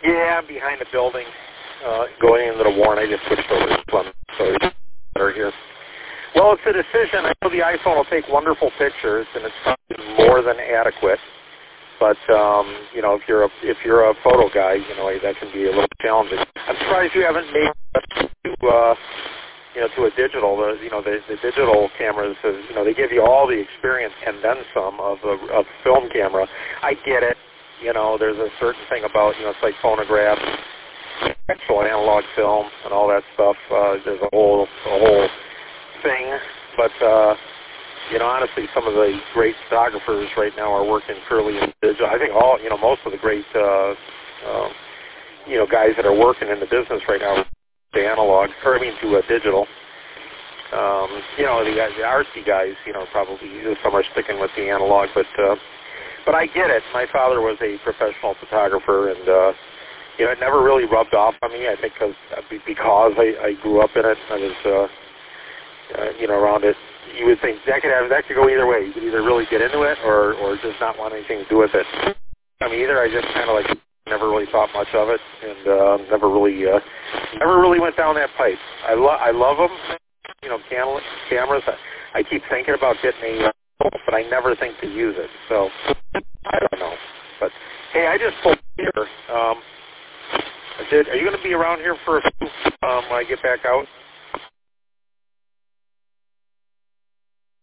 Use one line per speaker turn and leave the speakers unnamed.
Yeah, I'm behind the building, going into the Warren. I just switched over to Plum, so it's better here. Well, it's a decision. I know the iPhone will take wonderful pictures, and it's probably more than adequate. But you know, if you're a photo guy, you know that can be a little challenging. I'm surprised you haven't made to a digital. The digital cameras, they give you all the experience and then some of a film camera. I get it. You know, there's a certain thing about it's like phonographs, actual analog film, and all that stuff. There's a whole thing, but honestly, some of the great photographers right now are working purely in digital. I think most of the great, guys that are working in the business right now are to analog, to digital. The artsy guys, probably some are sticking with the analog, but I get it. My father was a professional photographer, and it never really rubbed off on me. I think because I grew up in it. I was around it. You would think that could go either way. You could either really get into it or just not want anything to do with it. Either I just kind of never really thought much of it, and never really went down that pipe. I love them, cameras. I keep thinking about getting a, but I never think to use it. So I don't know. But hey, I just pulled here. Are you going to be around here for a few when I get back out?